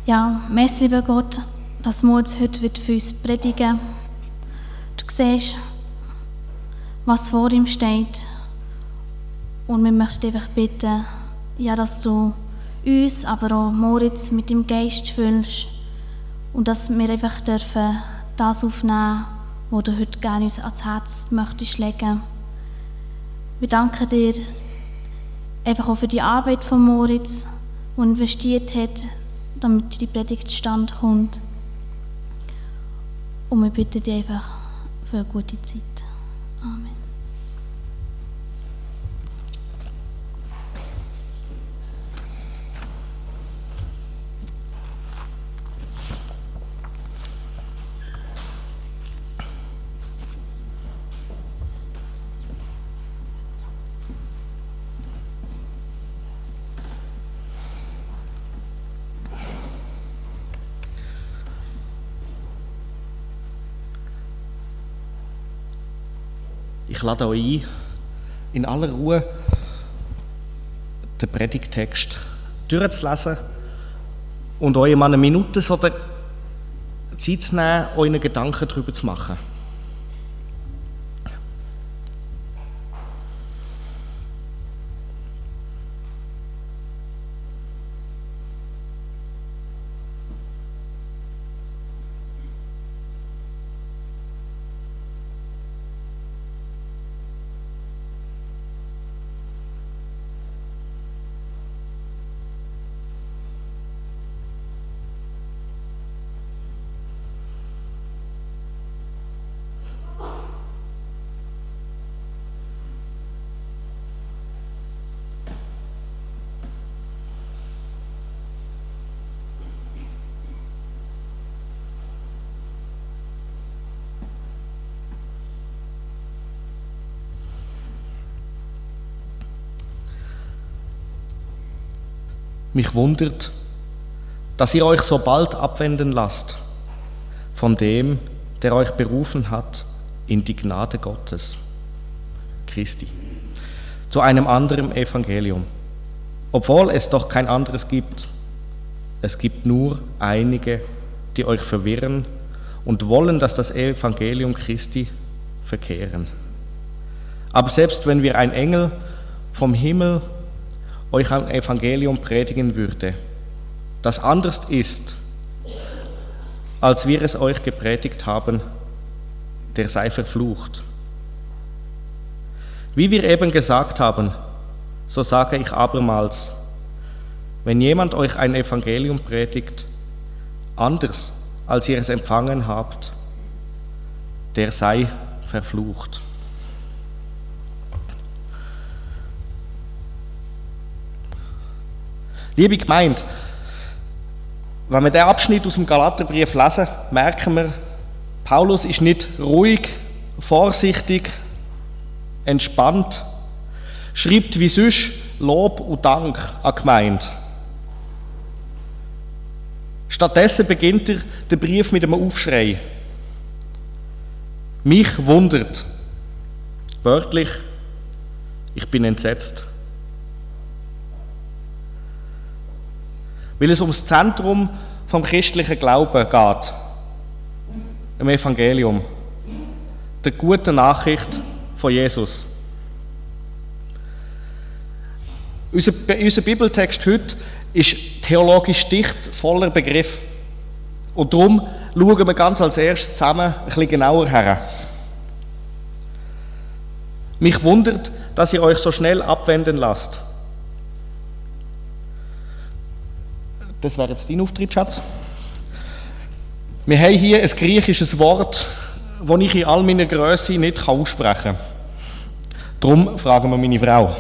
Ja, merci, lieber Gott, dass Moritz heute für uns predigen wird. Du siehst, was vor ihm steht. Und wir möchten einfach bitten, ja, dass du uns, aber auch Moritz mit dem Geist füllst und dass wir einfach dürfen das aufnehmen, was du heute gerne uns ans Herz möchtest legen. Wir danken dir einfach auch für die Arbeit von Moritz, die er investiert hat, damit die Predigt zustande kommt. Und wir bitten dich einfach für eine gute Zeit. Amen. Ich lade euch ein, in aller Ruhe den Predigttext durchzulesen und euch mal eine Minute so Zeit zu nehmen, euch Gedanken darüber zu machen. Mich wundert, dass ihr euch so bald abwenden lasst von dem, der euch berufen hat in die Gnade Gottes, Christi, zu einem anderen Evangelium, obwohl es doch kein anderes gibt. Es gibt nur einige, die euch verwirren und wollen, dass das Evangelium Christi verkehren. Aber selbst wenn wir ein Engel vom Himmel euch ein Evangelium predigen würde, das anders ist, als wir es euch gepredigt haben, der sei verflucht. Wie wir eben gesagt haben, so sage ich abermals, wenn jemand euch ein Evangelium predigt, anders als ihr es empfangen habt, der sei verflucht. Liebe Gemeinde, wenn wir diesen Abschnitt aus dem Galaterbrief lesen, merken wir, Paulus ist nicht ruhig, vorsichtig, entspannt, schreibt wie sonst Lob und Dank an die Gemeinde. Stattdessen beginnt er den Brief mit einem Aufschrei. Mich wundert, wörtlich, ich bin entsetzt. Weil es ums Zentrum vom christlichen Glauben geht, im Evangelium, der guten Nachricht von Jesus. Unser Bibeltext heute ist theologisch dicht, voller Begriff. Und darum schauen wir ganz als erstes zusammen ein bisschen genauer her. Mich wundert, dass ihr euch so schnell abwenden lasst. Das wäre jetzt dein Auftritt, Schatz. Wir haben hier ein griechisches Wort, das ich in all meiner Grösse nicht aussprechen kann. Darum fragen wir meine Frau.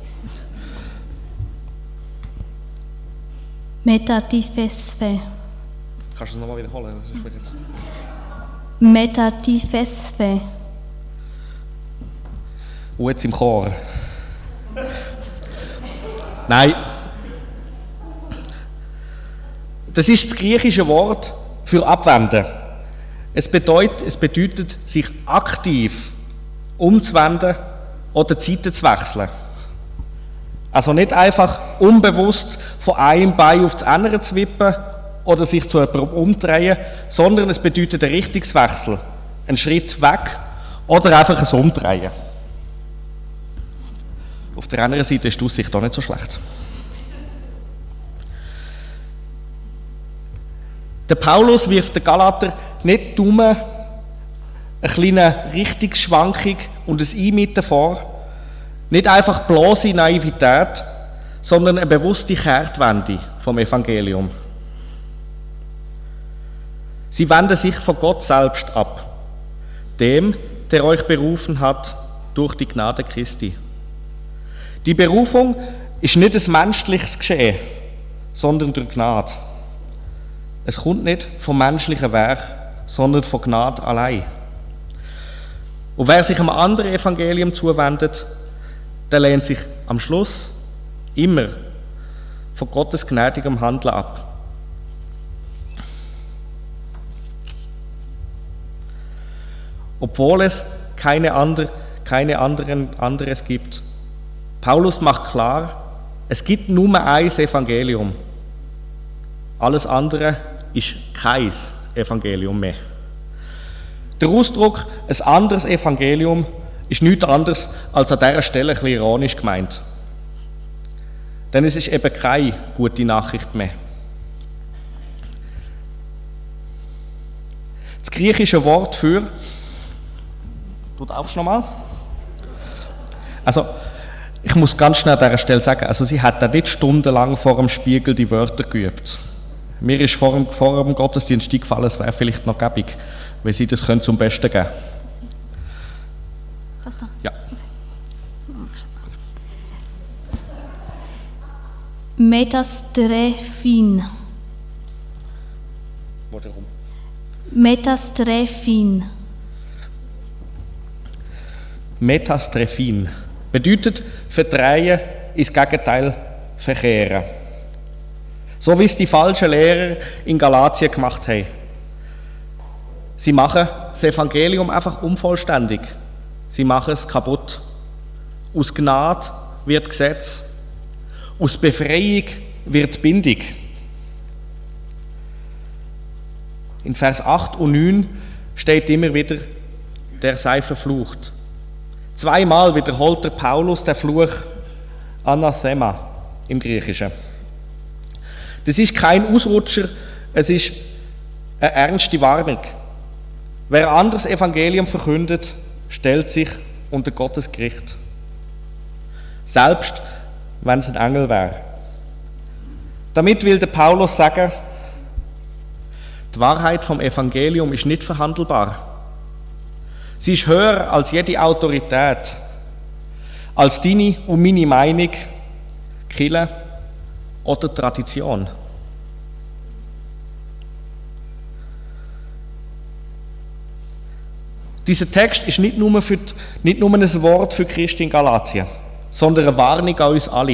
Metatifesfe. Kannst du es nochmal wiederholen? Das ist jetzt. Metatifesfe. Und jetzt im Chor. Nein. Das ist das griechische Wort für abwenden. Es bedeutet, sich aktiv umzuwenden oder Zeiten zu wechseln. Also nicht einfach unbewusst von einem Bein auf das andere zu wippen oder sich zu jemandem umdrehen, sondern es bedeutet einen Richtungswechsel, einen Schritt weg oder einfach ein Umdrehen. Auf der anderen Seite ist die Aussicht auch nicht so schlecht. Der Paulus wirft den Galater nicht dumm eine kleine Richtungsschwankung und ein Einmitten vor, nicht einfach bloße Naivität, sondern eine bewusste Kehrtwende vom Evangelium. Sie wenden sich von Gott selbst ab, dem, der euch berufen hat durch die Gnade Christi. Die Berufung ist nicht ein menschliches Geschehen, sondern durch Gnade. Es kommt nicht vom menschlichen Werk, sondern von Gnade allein. Und wer sich einem anderen Evangelium zuwendet, der lehnt sich am Schluss immer von Gottes gnädigem Handeln ab. Obwohl es keine anderes gibt. Paulus macht klar, es gibt nur ein Evangelium. Alles andere ist kein Evangelium mehr. Der Ausdruck «ein anderes Evangelium» ist nichts anderes als an dieser Stelle ein bisschen ironisch gemeint. Denn es ist eben keine gute Nachricht mehr. Das griechische Wort für, du darfst nochmal? Also, ich muss ganz schnell an dieser Stelle sagen, also sie hat da nicht stundenlang vor dem Spiegel die Wörter geübt. Mir ist vor dem Gottesdienst eingefallen, es wäre vielleicht noch gäbig, wenn sie das zum Besten geben können. Das da? Ja. Metastrephin. Warum? Metastrephin. Metastrephin bedeutet verdrehen, ins Gegenteil verkehren. So wie es die falschen Lehrer in Galatien gemacht haben. Sie machen das Evangelium einfach unvollständig. Sie machen es kaputt. Aus Gnade wird Gesetz. Aus Befreiung wird Bindung. In Vers 8 und 9 steht immer wieder, der sei verflucht. Zweimal wiederholt der Paulus den Fluch Anathema im Griechischen. Das ist kein Ausrutscher, es ist eine ernste Warnung. Wer ein anderes Evangelium verkündet, stellt sich unter Gottes Gericht. Selbst wenn es ein Engel wäre. Damit will der Paulus sagen, die Wahrheit vom Evangelium ist nicht verhandelbar. Sie ist höher als jede Autorität, als deine und meine Meinung, Kirche oder Tradition. Dieser Text ist nicht nur ein Wort für Christen in Galatien, sondern eine Warnung an uns alle.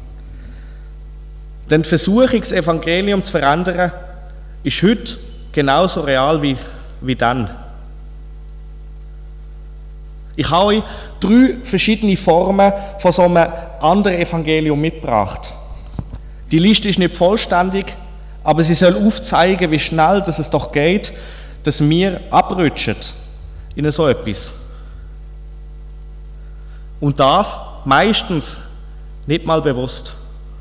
Denn die Versuchung, das Evangelium zu verändern, ist heute genauso real wie dann. Ich habe euch 3 verschiedene Formen von so einem anderen Evangelium mitgebracht. Die Liste ist nicht vollständig, aber sie soll aufzeigen, wie schnell dass es doch geht, dass wir abrutschen in so etwas. Und das meistens nicht mal bewusst.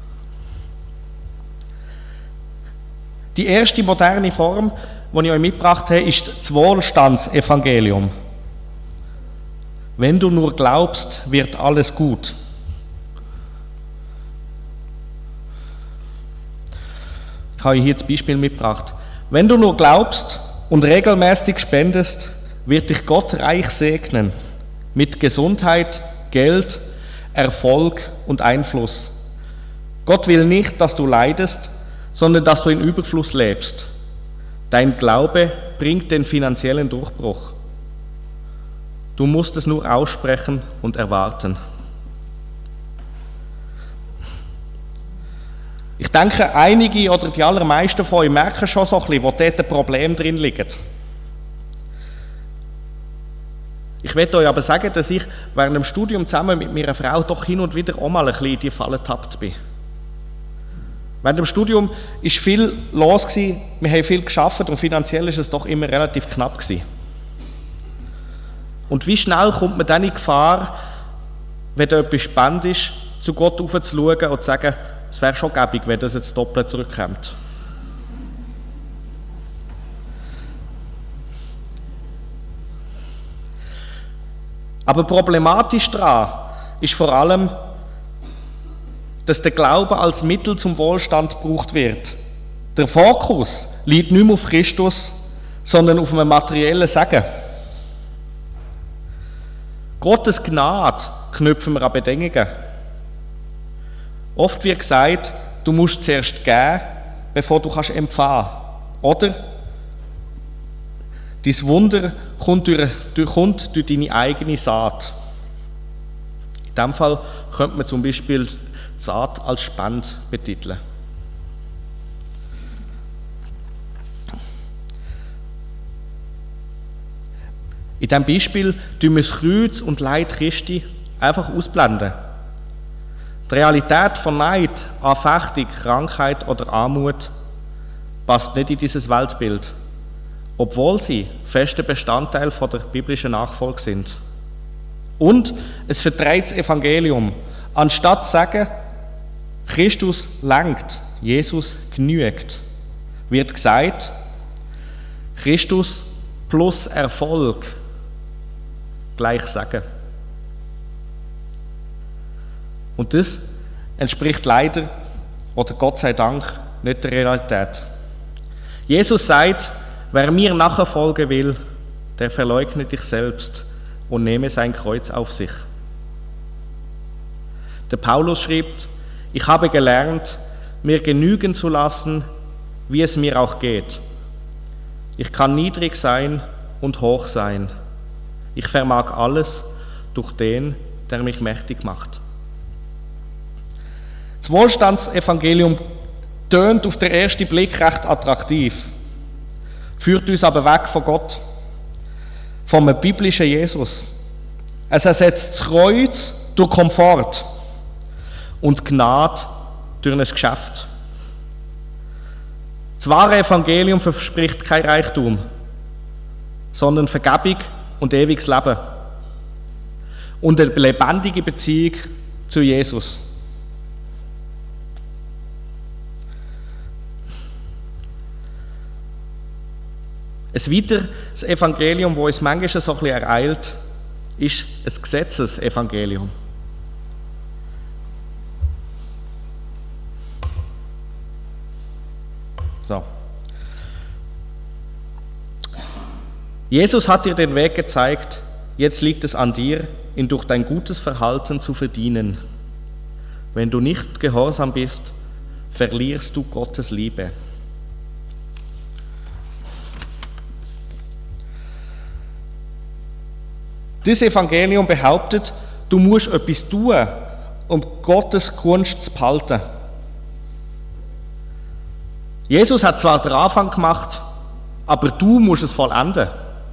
Die erste moderne Form, die ich euch mitgebracht habe, ist das Wohlstandsevangelium. Wenn du nur glaubst, wird alles gut. Ich habe hier das Beispiel mitgebracht. Wenn du nur glaubst und regelmäßig spendest, wird dich Gott reich segnen mit Gesundheit, Geld, Erfolg und Einfluss. Gott will nicht, dass du leidest, sondern dass du in Überfluss lebst. Dein Glaube bringt den finanziellen Durchbruch. Du musst es nur aussprechen und erwarten. Ich denke, einige oder die allermeisten von euch merken schon so ein bisschen, wo dort ein Problem drin liegt. Ich möchte euch aber sagen, dass ich während dem Studium zusammen mit meiner Frau doch hin und wieder auch mal ein bisschen in die Falle getappt bin. Während dem Studium war viel los, wir haben viel gearbeitet und finanziell war es doch immer relativ knapp. Und wie schnell kommt man dann in Gefahr, wenn da etwas spannend ist, zu Gott aufzuschauen und zu sagen, es wäre schon gäbig, wenn das jetzt doppelt zurückkommt. Aber problematisch daran ist vor allem, dass der Glaube als Mittel zum Wohlstand gebraucht wird. Der Fokus liegt nicht mehr auf Christus, sondern auf einem materiellen Segen. Gottes Gnade knüpfen wir an Bedingungen. Oft wird gesagt, du musst zuerst geben, bevor du empfangen kannst. Oder? Dein Wunder kommt durch deine eigene Saat. In diesem Fall könnte man zum Beispiel die Saat als Spende betiteln. In diesem Beispiel tun wir das Kreuz und Leid Christi einfach ausblenden. Die Realität von Neid, Anfechtung, Krankheit oder Armut passt nicht in dieses Weltbild, obwohl sie fester Bestandteil von der biblischen Nachfolge sind. Und es verdreht das Evangelium. Anstatt zu sagen, Christus lenkt, Jesus genügt, wird gesagt, Christus plus Erfolg gleich Segen. Und das entspricht leider, oder Gott sei Dank, nicht der Realität. Jesus sagt, wer mir nachfolgen will, der verleugne dich selbst und nehme sein Kreuz auf sich. Der Paulus schreibt, ich habe gelernt, mir genügen zu lassen, wie es mir auch geht. Ich kann niedrig sein und hoch sein. Ich vermag alles durch den, der mich mächtig macht. Das Wohlstandsevangelium tönt auf den ersten Blick recht attraktiv, führt uns aber weg von Gott, vom biblischen Jesus. Es ersetzt das Kreuz durch Komfort und Gnade durch ein Geschäft. Das wahre Evangelium verspricht kein Reichtum, sondern Vergebung und ewiges Leben und eine lebendige Beziehung zu Jesus. Ein weiteres Evangelium, das uns manchmal so ein bisschen ereilt, ist ein Gesetzesevangelium. So. Jesus hat dir den Weg gezeigt, jetzt liegt es an dir, ihn durch dein gutes Verhalten zu verdienen. Wenn du nicht gehorsam bist, verlierst du Gottes Liebe. Das Evangelium behauptet, du musst etwas tun, um Gottes Gunst zu behalten. Jesus hat zwar den Anfang gemacht, aber du musst es vollenden.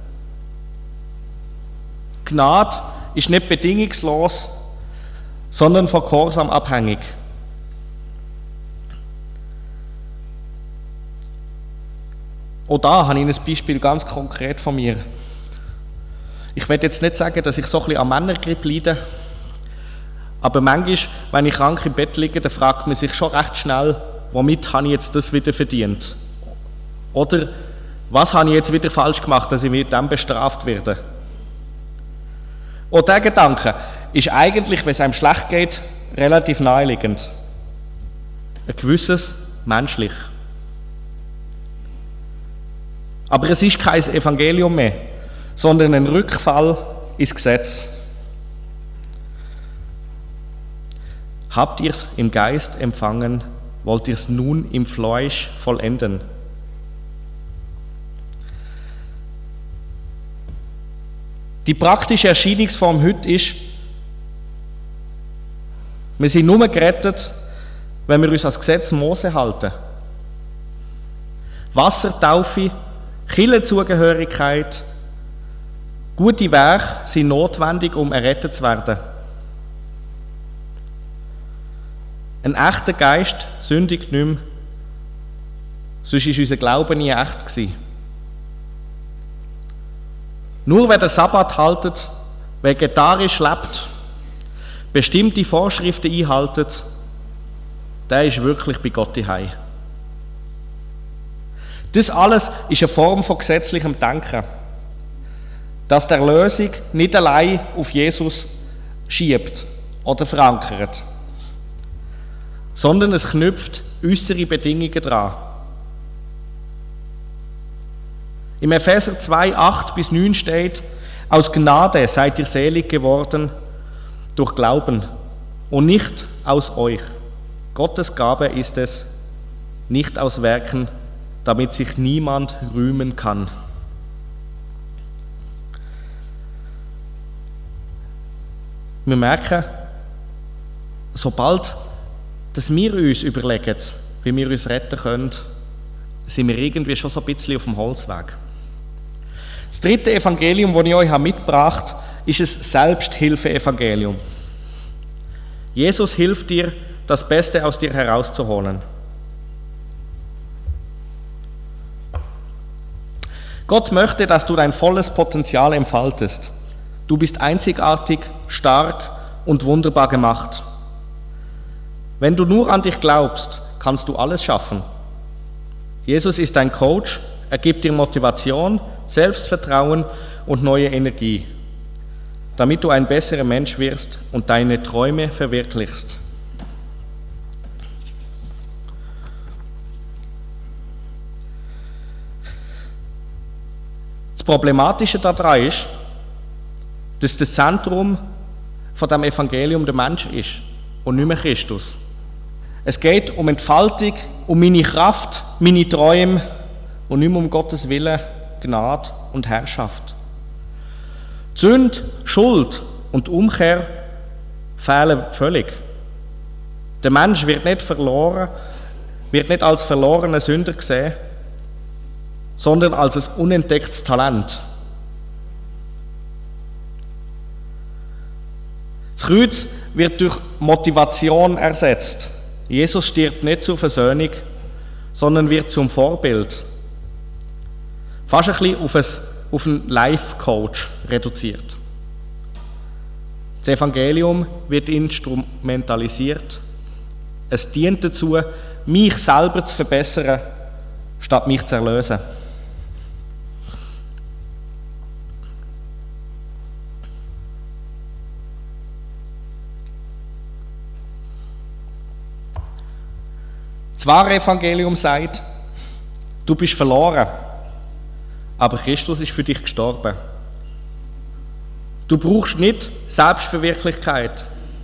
Gnade ist nicht bedingungslos, sondern von Gehorsam abhängig. Auch da habe ich ein Beispiel ganz konkret von mir. Ich werde jetzt nicht sagen, dass ich so ein bisschen an Männergrippe leide, aber manchmal, wenn ich krank im Bett liege, dann fragt man sich schon recht schnell, womit habe ich jetzt das wieder verdient? Oder was habe ich jetzt wieder falsch gemacht, dass ich mit dem bestraft werde? Und der Gedanke ist eigentlich, wenn es einem schlecht geht, relativ naheliegend. Ein gewisses menschlich. Aber es ist kein Evangelium mehr, sondern ein Rückfall ins Gesetz. Habt ihr es im Geist empfangen, wollt ihr es nun im Fleisch vollenden? Die praktische Erscheinungsform heute ist, wir sind nur gerettet, wenn wir uns ans Gesetz Mose halten. Wassertaufe, Kirchenzugehörigkeit, gute Werke sind notwendig, um errettet zu werden. Ein echter Geist sündigt nicht mehr, sonst war unser Glaube nie echt gewesen. Nur wer den Sabbat haltet, vegetarisch lebt, bestimmte Vorschriften einhaltet, der ist wirklich bei Gott daheim. Das alles ist eine Form von gesetzlichem Denken, das die Erlösung nicht allein auf Jesus schiebt oder verankert, sondern es knüpft äußere Bedingungen dran. Im Epheser 2, 8-9 steht: Aus Gnade seid ihr selig geworden durch Glauben und nicht aus euch. Gottes Gabe ist es, nicht aus Werken, damit sich niemand rühmen kann. Wir merken, sobald dass wir uns überlegen, wie wir uns retten können, sind wir irgendwie schon so ein bisschen auf dem Holzweg. Das dritte Evangelium, das ich euch mitgebracht habe, ist ein Selbsthilfe-Evangelium. Jesus hilft dir, das Beste aus dir herauszuholen. Gott möchte, dass du dein volles Potenzial entfaltest. Du bist einzigartig, stark und wunderbar gemacht. Wenn du nur an dich glaubst, kannst du alles schaffen. Jesus ist dein Coach, er gibt dir Motivation, Selbstvertrauen und neue Energie, damit du ein besserer Mensch wirst und deine Träume verwirklichst. Das Problematische daran ist, dass das Zentrum von dem Evangelium der Mensch ist und nicht mehr Christus. Es geht um Entfaltung, um meine Kraft, meine Träume und nicht mehr um Gottes Willen, Gnade und Herrschaft. Die Sünde, Schuld und Umkehr fehlen völlig. Der Mensch wird nicht als verlorener Sünder gesehen, sondern als ein unentdecktes Talent. Das Kreuz wird durch Motivation ersetzt. Jesus stirbt nicht zur Versöhnung, sondern wird zum Vorbild. Fast ein bisschen auf einen Life-Coach reduziert. Das Evangelium wird instrumentalisiert. Es dient dazu, mich selber zu verbessern, statt mich zu erlösen. Das wahre Evangelium sagt, du bist verloren, aber Christus ist für dich gestorben. Du brauchst nicht Selbstverwirklichkeit,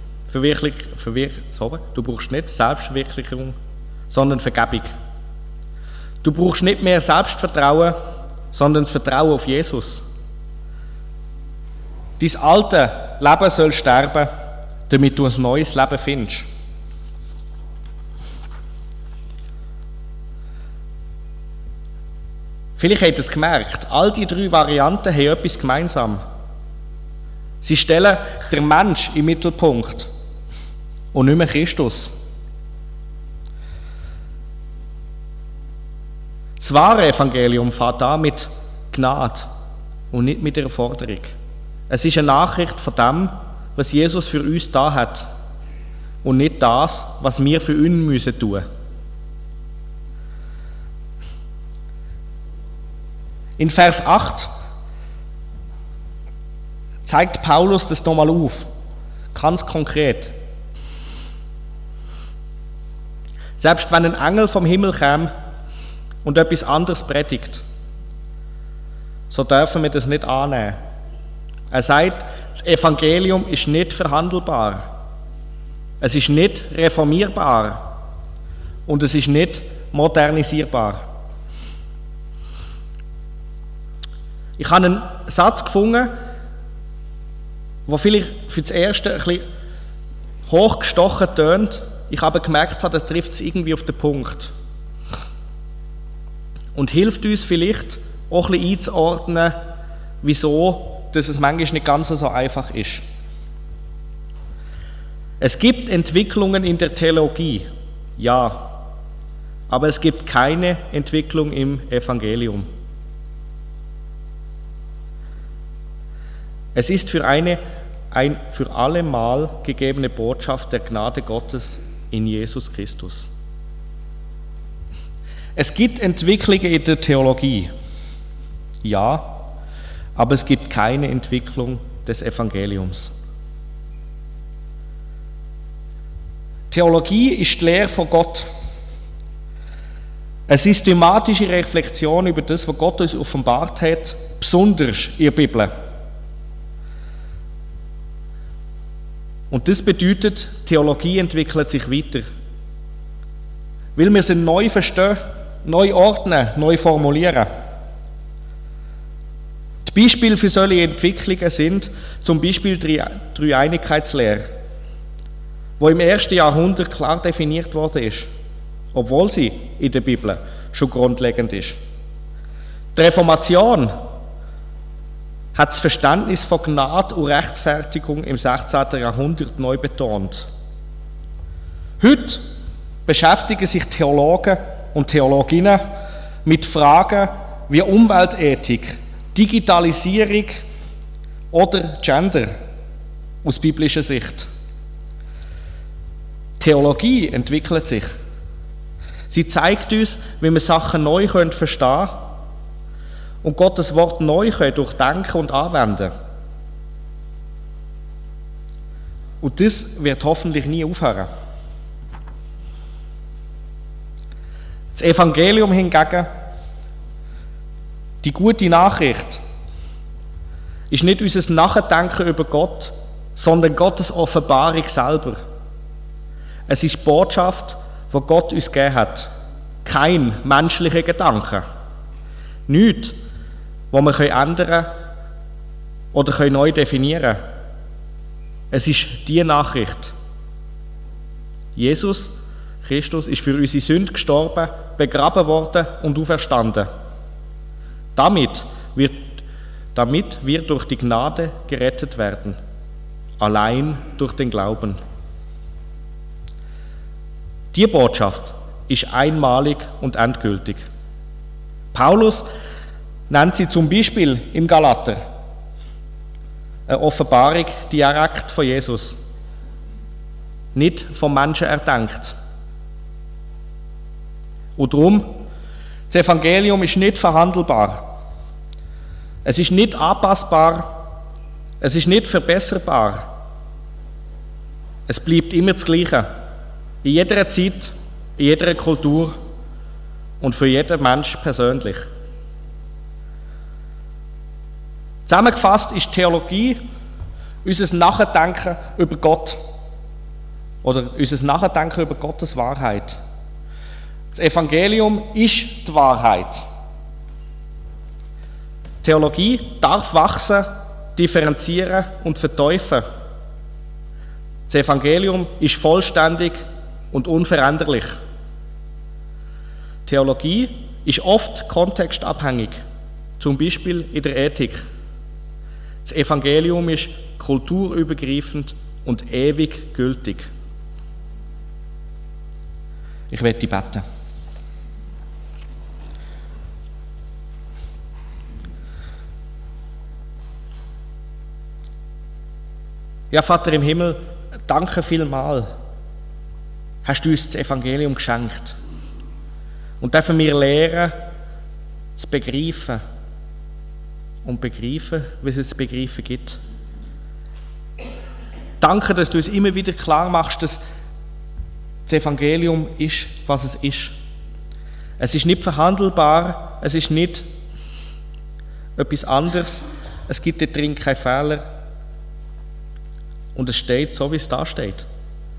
du brauchst nicht Selbstverwirklichung, sondern Vergebung. Du brauchst nicht mehr Selbstvertrauen, sondern das Vertrauen auf Jesus. Dein alte Leben soll sterben, damit du ein neues Leben findest. Vielleicht habt ihr es gemerkt, all die 3 Varianten haben etwas gemeinsam. Sie stellen den Mensch im Mittelpunkt und nicht mehr Christus. Das wahre Evangelium fängt an mit Gnade und nicht mit der Forderung. Es ist eine Nachricht von dem, was Jesus für uns da hat und nicht das, was wir für ihn müssen tun. In Vers 8 zeigt Paulus das nochmal auf, ganz konkret. Selbst wenn ein Engel vom Himmel käme und etwas anderes predigt, so dürfen wir das nicht annehmen. Er sagt, das Evangelium ist nicht verhandelbar, es ist nicht reformierbar und es ist nicht modernisierbar. Ich habe einen Satz gefunden, der vielleicht für das Erste ein bisschen hochgestochen tönt, ich aber gemerkt habe, das trifft es irgendwie auf den Punkt. Und hilft uns vielleicht auch ein bisschen einzuordnen, wieso dass es manchmal nicht ganz so einfach ist. Es gibt Entwicklungen in der Theologie, ja, aber es gibt keine Entwicklung im Evangelium. Es ist für alle Mal gegebene Botschaft der Gnade Gottes in Jesus Christus. Es gibt Entwicklungen in der Theologie, ja, aber es gibt keine Entwicklung des Evangeliums. Theologie ist die Lehre von Gott. Eine systematische Reflexion über das, was Gott uns offenbart hat, besonders in der Bibel. Und das bedeutet, Theologie entwickelt sich weiter. Weil wir sie neu verstehen, neu ordnen, neu formulieren. Die Beispiele für solche Entwicklungen sind zum Beispiel die Dreieinigkeitslehre, die im 1. Jahrhundert klar definiert worden ist, obwohl sie in der Bibel schon grundlegend ist. Die Reformation hat das Verständnis von Gnade und Rechtfertigung im 16. Jahrhundert neu betont. Heute beschäftigen sich Theologen und Theologinnen mit Fragen wie Umweltethik, Digitalisierung oder Gender aus biblischer Sicht. Theologie entwickelt sich. Sie zeigt uns, wie wir Sachen neu verstehen können und Gottes Wort neu durchdenken und anwenden. Und das wird hoffentlich nie aufhören. Das Evangelium hingegen, die gute Nachricht, ist nicht unser Nachdenken über Gott, sondern Gottes Offenbarung selber. Es ist die Botschaft, die Gott uns gegeben hat. Kein menschlicher Gedanke. Nichts, was wir ändern können oder neu definieren können. Es ist die Nachricht. Jesus Christus ist für unsere Sünde gestorben, begraben worden und auferstanden. Damit wir durch die Gnade gerettet werden. Allein durch den Glauben. Die Botschaft ist einmalig und endgültig. Paulus nennt sie zum Beispiel im Galater eine Offenbarung direkt von Jesus, nicht vom Menschen erdenkt. Und darum, das Evangelium ist nicht verhandelbar. Es ist nicht anpassbar. Es ist nicht verbesserbar. Es bleibt immer das Gleiche. In jeder Zeit, in jeder Kultur und für jeden Mensch persönlich. Zusammengefasst ist Theologie unser Nachdenken über Gott oder unser Nachdenken über Gottes Wahrheit. Das Evangelium ist die Wahrheit. Theologie darf wachsen, differenzieren und vertiefen. Das Evangelium ist vollständig und unveränderlich. Theologie ist oft kontextabhängig, zum Beispiel in der Ethik. Das Evangelium ist kulturübergreifend und ewig gültig. Ich werde beten. Ja, Vater im Himmel, danke vielmals. Hast du uns das Evangelium geschenkt. Und dürfen wir lernen, zu begreifen und begreifen, wie es zu begreifen gibt. Danke, dass du uns immer wieder klar machst, dass das Evangelium ist, was es ist. Es ist nicht verhandelbar, es ist nicht etwas anderes, es gibt da drin keine Fehler und es steht so, wie es da steht.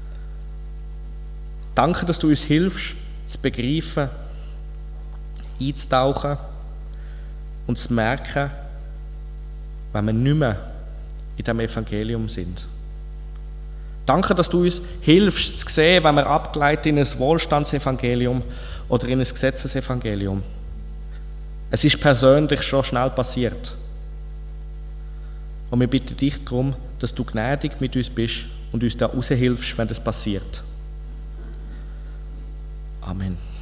Danke, dass du uns hilfst, zu begreifen, einzutauchen und zu merken, wenn wir nicht mehr in diesem Evangelium sind. Danke, dass du uns hilfst, zu sehen, wenn wir abgleiten in ein Wohlstandsevangelium oder in ein Gesetzesevangelium. Es ist persönlich schon schnell passiert. Und wir bitten dich darum, dass du gnädig mit uns bist und uns da raushilfst, wenn das passiert. Amen.